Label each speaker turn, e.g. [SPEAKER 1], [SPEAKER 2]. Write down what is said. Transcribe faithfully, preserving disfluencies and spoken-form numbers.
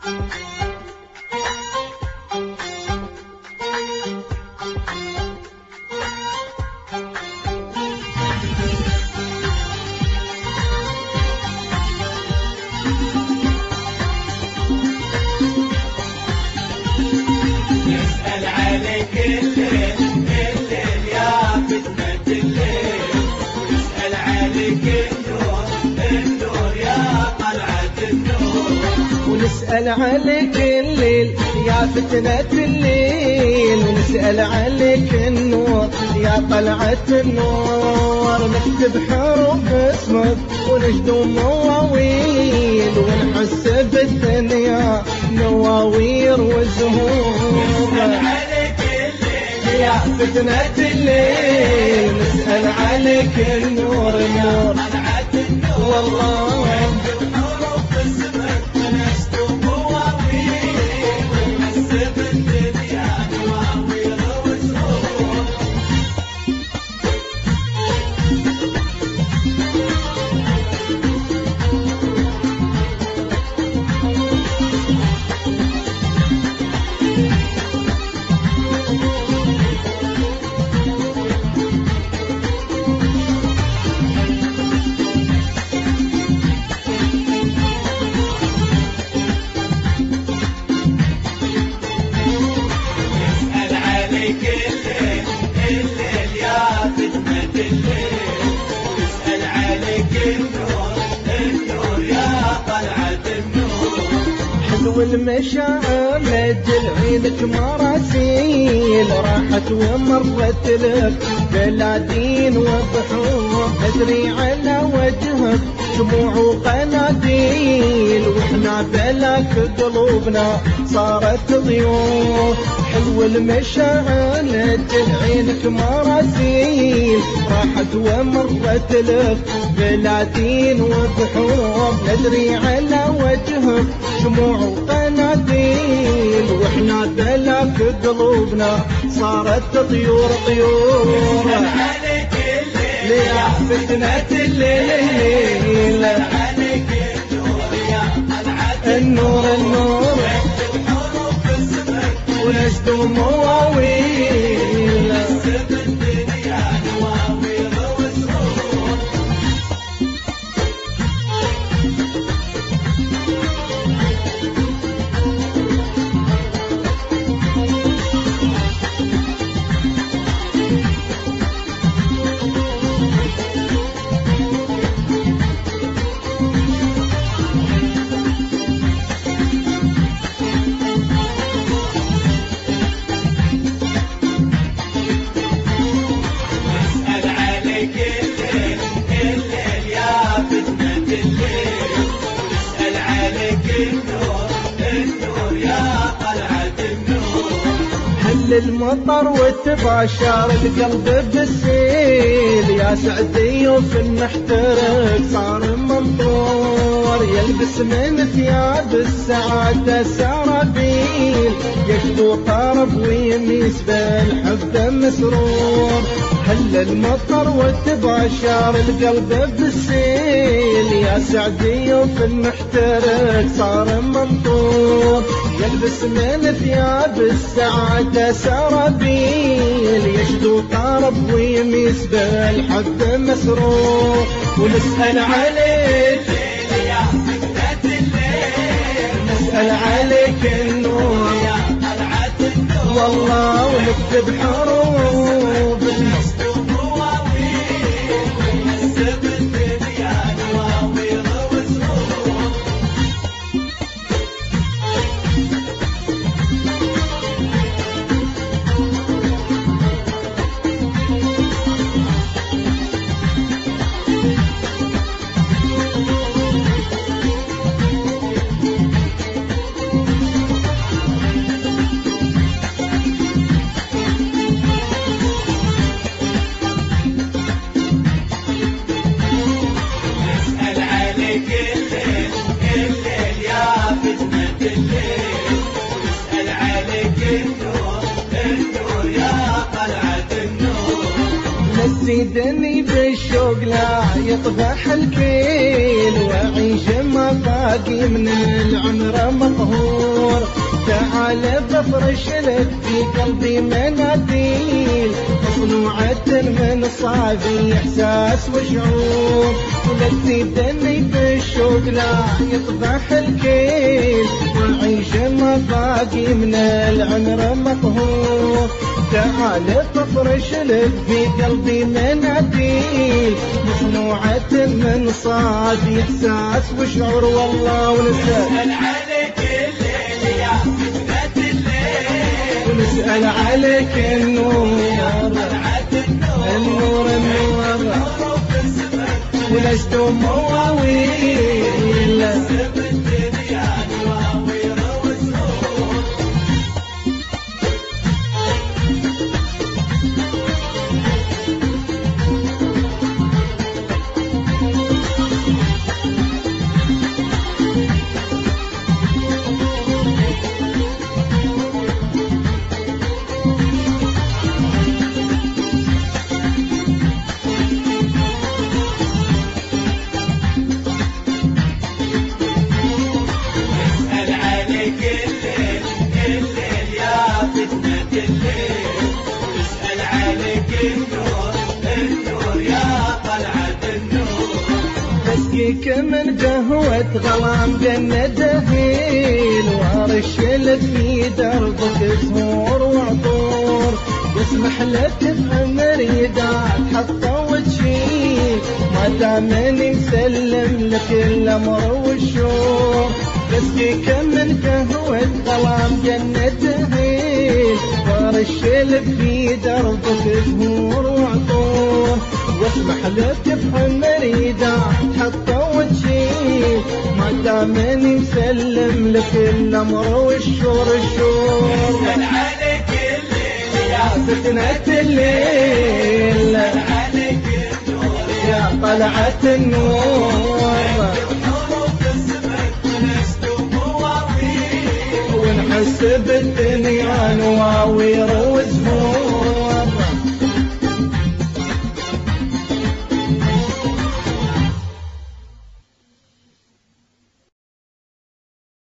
[SPEAKER 1] يسأل عليك الليل الليل يا فتنة الليل، ويسأل عليك النور النور يا طلعة النور.
[SPEAKER 2] ونسأل عليك الليل يا فتنة الليل، ونسأل عليك النور يا طلعة النور. نكتب حروف اسمك ونجدو مواويل، ونحس بالدنيا نواوير وزهور.
[SPEAKER 1] يسأل عليك الليل
[SPEAKER 2] يا فتنة الليل، نسأل عليك النور النور
[SPEAKER 1] طلعة النور.
[SPEAKER 2] والله
[SPEAKER 1] حروف اسمك ونشتو مواويل، ونحس بالدنيا نواوير وزهور. يسأل عليك الليل الليل يا فتنة الليل، ويسأل عليك النور النور يا طلعة النور.
[SPEAKER 2] حلو المشاعر نجل عينك مراسيل، راحت ومرت لك بلادين وبحور. ادري على وجهك دموع وقناديل، واحنا بلاك قلوبنا صارت ضيوف. حلو المشاعر نجل عينك مراسيل، راحت ومرت لك بلادين وبحور. ندري على وجهك شموع وقناديل، واحنا بلاك قلوبنا صارت طيور طيور.
[SPEAKER 1] يسأل عليك الليل
[SPEAKER 2] يا فتنة الليل،
[SPEAKER 1] عليك النور يا طلعة
[SPEAKER 2] النور النور
[SPEAKER 1] حروف اسمك
[SPEAKER 2] ونجد مواويل.
[SPEAKER 1] بالدنيا نواوير وزهور. يسأل عليك الليل الليل يا فتنة الليل، ويسأل عليك النور النور يا طلعة النور.
[SPEAKER 2] هل المطر وتباشر القلب بالسيل، يا سعدي وفي المحترق صار منطور. يلبس من ثياب السعادة سرابيل، يشدو طرب ويميس بالحب مسرور. هل المطر وتباشر القلب بالسيل، يا سعدي وفي المحترق صار منطور. يلبس من ثياب السعادة سرابيل، يشدو طرب ويميس بالحب مسرور. ونسأل عليك
[SPEAKER 1] يا فتنة الليل،
[SPEAKER 2] نسأل عليك النور
[SPEAKER 1] يا طلعة النور.
[SPEAKER 2] والله، ونكتب حروف
[SPEAKER 1] نشتو مواويل، ونحس بالدنيا نواوير وزهور.
[SPEAKER 2] تزيدني بالشوق لا يطفح الكيل، وأعيش ما باقي من العمر مقهور. تعال بفرش لك في قلبي مناديل مصنوعة من صافي إحساس وشعور. لا تزيدني بالشوق لا يطفح الكيل، وأعيش ما باقي من العمر مقهور. تعال بفرش لك في قلبي مناديل مصنوعة من صافي إحساس وشعور. والله ونسأل
[SPEAKER 1] عليك الليل يا فتنة الليل،
[SPEAKER 2] ونسأل عليك النور
[SPEAKER 1] طلعت النور
[SPEAKER 2] النور النور
[SPEAKER 1] في السماء
[SPEAKER 2] ولست مواويل.
[SPEAKER 1] سب الدنيا نواوير وسرور. اسأل عليك الليل الليل يا فتنة الليل، اسأل عليك النور النور يا طلعة النور.
[SPEAKER 2] بسقيك من قهوة غرام جنة دهيل، وارش لك في دربك زهور وعطور. واسمح لك تفهم ريدك حتى وتشيل، ما دامني مسلم لك الامر والشور. بسقيك من قهوة غرام جنة دهيل، وارش لك في دربك زهور وعطور. واسمح لك تفهم مريدة حتى وتشيل، ما دامني مسلم لك الامر والشور الشور.
[SPEAKER 1] اسأل عليك الليل يا
[SPEAKER 2] فتنة الليل
[SPEAKER 1] عليك النور
[SPEAKER 2] يا طلعة النور،
[SPEAKER 1] حروف السماء ولست مواويل.
[SPEAKER 2] ونحس بالدنيا نواوير وزهور.